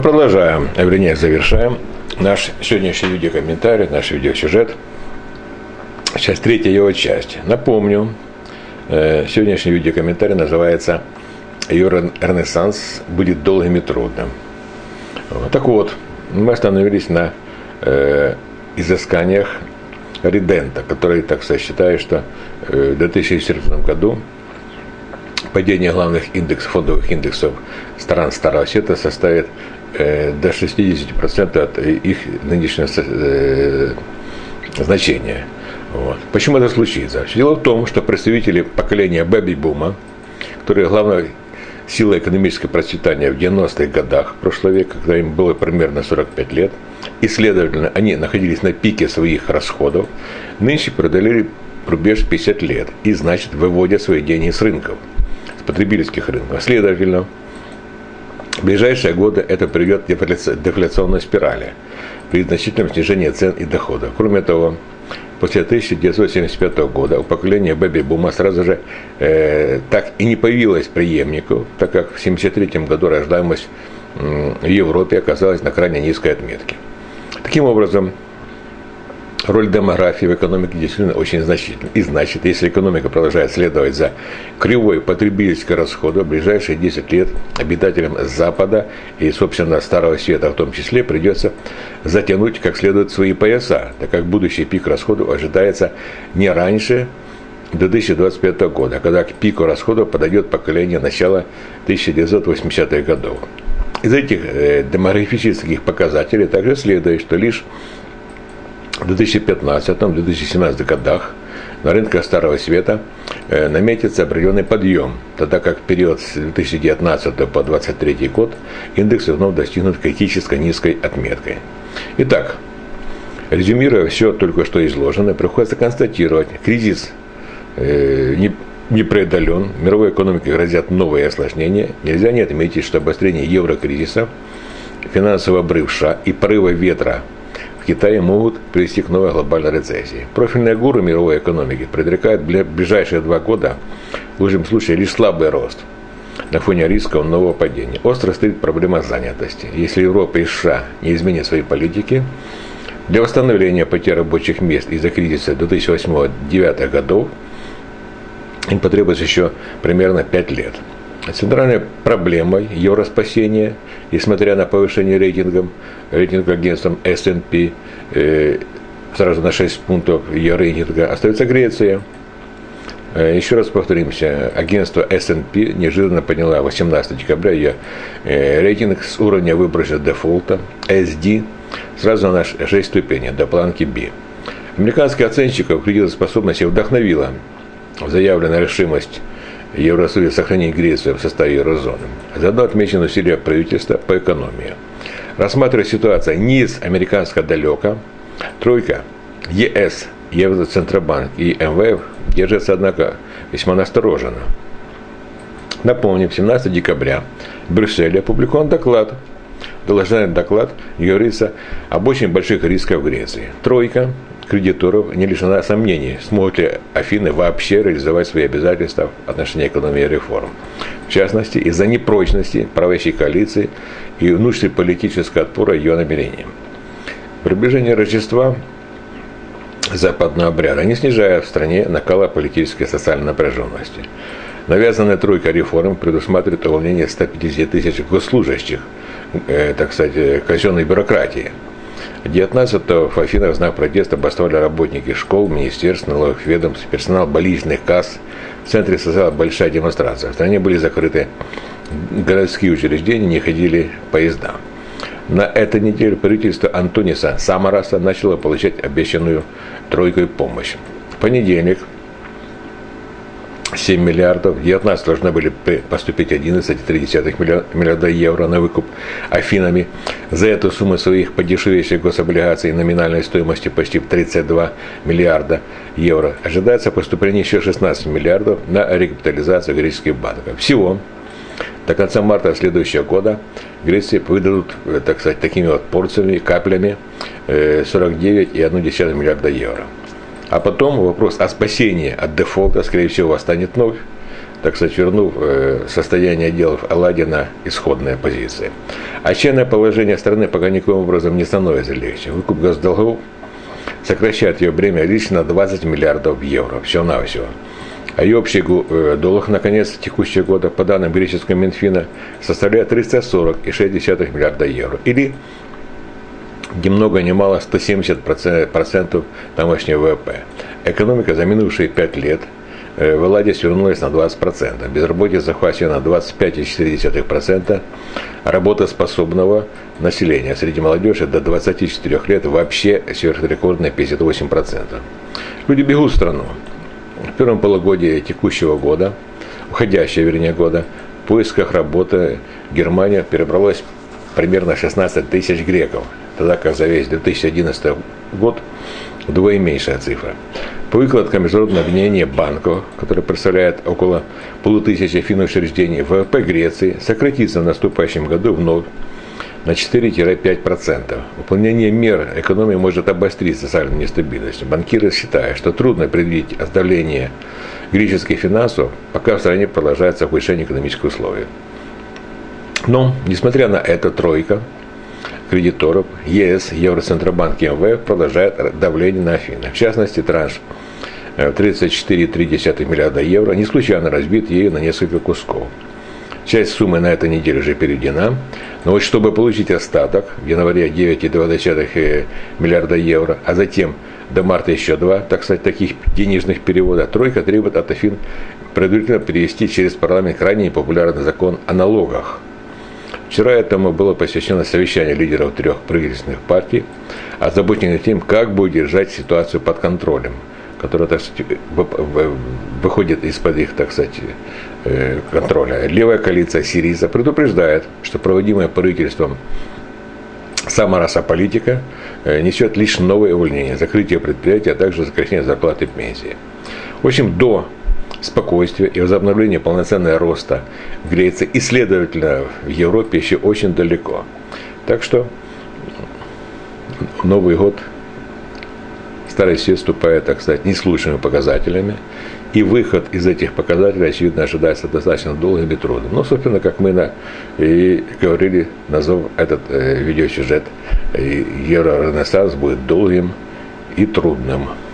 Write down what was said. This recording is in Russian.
Продолжаем, вернее, завершаем наш сегодняшний видеокомментарий, наш видеосюжет. Сейчас третья его часть. Напомню, сегодняшний видеокомментарий называется «Ее ренессанс будет долгим и трудным». Так вот, мы остановились на изысканиях Ридента, который, так сказать, считает, что в 2014 году падение главных фондовых индексов стран Старого Света составит до 60% от их нынешнего значения. Вот. Почему это случится? Дело в том, что представители поколения бэби-бума, которые главной силой экономического процветания в 90-х годах прошлого века, когда им было примерно 45 лет, и, следовательно, они находились на пике своих расходов, нынче преодолели рубеж 50 лет и, значит, выводят свои деньги с рынков, с потребительских рынков. Следовательно, в ближайшие годы это приведет к дефляционной спирали при значительном снижении цен и доходов. Кроме того, после 1975 года у поколения бэби-бума сразу же так и не появилось преемников, так как в 1973 году рождаемость в Европе оказалась на крайне низкой отметке. Таким образом, роль демографии в экономике действительно очень значительна. И значит, если экономика продолжает следовать за кривой потребительского расхода, в ближайшие 10 лет обитателям Запада и, собственно, Старого Света в том числе придется затянуть как следует свои пояса, так как будущий пик расходов ожидается не раньше 2025 года, когда к пику расходов подойдет поколение начала 1980-х годов. Из этих демографических показателей также следует, что лишь в 2015-2017 годах на рынках Старого Света наметится определенный подъем, тогда как в период с 2019 по 2023 год индексы вновь достигнут критически низкой отметкой. Итак, резюмируя все только что изложенное, приходится констатировать, кризис не преодолен, мировой экономике грозят новые осложнения. Нельзя не отметить, что обострение еврокризиса, финансовый обрыв США и порывы ветра в Китае могут привести к новой глобальной рецессии. Профильные гуру мировой экономики предрекают в ближайшие 2 года, в лучшем случае, лишь слабый рост на фоне рисков нового падения. Остро стоит проблема занятости. Если Европа и США не изменят свои политики, для восстановления потерь рабочих мест из-за кризиса 2008-2009 годов им потребуется еще примерно 5 лет. Центральной проблемой евроспасения, несмотря на повышение рейтинга агентством S&P сразу на 6 пунктов ее рейтинга, остается Греция. Еще раз повторимся, агентство S&P неожиданно подняло 18 декабря ее рейтинг с уровня выброса дефолта SD сразу на 6 ступеней до планки B. Американских оценщиков кредитоспособности вдохновила заявленная решимость Евросоюза сохранить Грецию в составе еврозоны. Заодно отмечено усилия правительства по экономии. Рассматривая ситуацию не из американского далека, тройка ЕС, Евроцентробанк и МВФ держатся, однако, весьма настороженно. Напомним, 17 декабря в Брюсселе опубликован доклад. Доложенный доклад говорится об очень больших рисках в Греции. Тройка кредиторов не лишена сомнений, смогут ли Афины вообще реализовать свои обязательства в отношении экономии и реформ. В частности, из-за непрочности правящей коалиции и внутриполитического отпора ее намерениям. Приближение Рождества западного обряда не снижает в стране накала политической и социальной напряженности. Навязанная тройка реформ предусматривает увольнение 150 тысяч госслужащих, так сказать, казенной бюрократии. 19-го в Афинах в знак протеста бастовали работники школ, министерств, налоговых ведомств, персонал больничных касс. В центре состоялась большая демонстрация. В стране были закрыты городские учреждения, не ходили поезда. На этой неделе правительство Антониса Самараса начало получать обещанную тройкой помощь. В понедельник 7 миллиардов, в 19 должны были поступить 11,3 миллиарда евро на выкуп Афинами. За эту сумму своих подешевевших гособлигаций номинальной стоимостью почти 32 миллиарда евро ожидается поступление еще 16 миллиардов на рекапитализацию греческих банков. Всего до конца марта следующего года Греции выдадут, так сказать, такими вот порциями, каплями 49,1 миллиарда евро. А потом вопрос о спасении от дефолта, скорее всего, восстанет вновь, так сказать, вернув состояние дел Элладе на исходные позиции. Отчаянное положение страны пока никаким образом не становится легче. Выкуп госдолгов сокращает ее бремя лишь на 20 миллиардов евро, всего-навсего. А ее общий долг на конец текущего года, по данным греческого Минфина, составляет 340,6 миллиарда евро. Или ни много ни мало 170% тамошнего ВВП. Экономика за минувшие 5 лет в Элладе свернулась на 20%. Безработица захвачена на 25,4%. Работоспособного населения среди молодежи до 24 лет вообще сверхрекордные 58%. Люди бегут в страну. В первом полугодии текущего года, уходящего года, в поисках работы Германия перебралась примерно 16 тысяч греков, тогда как за весь 2011 год вдвое меньшая цифра. По выкладкам Международного объединения банков, которое представляет около 500 финучреждений, ВВП Греции сократится в наступающем году вновь на 4-5%. Выполнение мер экономии может обострить социальную нестабильность. Банкиры считают, что трудно предвидеть оздоровление греческих финансов, пока в стране продолжается ухудшение экономических условий. Но, несмотря на это, тройка кредиторов ЕС, Евроцентробанк и МВФ продолжает давление на Афины. В частности, транш 34,3 миллиарда евро не случайно разбит ею на несколько кусков. Часть суммы на этой неделе уже переведена, но вот чтобы получить остаток, в январе 9,2 миллиарда евро, а затем до марта еще 2, так сказать, таких денежных переводов, тройка требует от Афин предварительно перевести через парламент крайне непопулярный закон о налогах. Вчера этому было посвящено совещание лидеров 3 правительственных партий, озабоченных тем, как будет держать ситуацию под контролем, которая, так сказать, выходит из-под их, так сказать, контроля. Левая коалиция Сириза предупреждает, что проводимая правительством самораса политика несет лишь новые увольнения, закрытие предприятий, а также сокращение зарплат и пенсии. В общем, до спокойствия и возобновления полноценного роста в Греции и, следовательно, в Европе еще очень далеко. Так что Новый год Старый Свет вступает, так сказать, не с лучшими показателями. И выход из этих показателей, очевидно, ожидается достаточно долгим и трудным. Но, собственно, как мы и говорили, назвав этот видеосюжет, Евроренессанс будет долгим и трудным.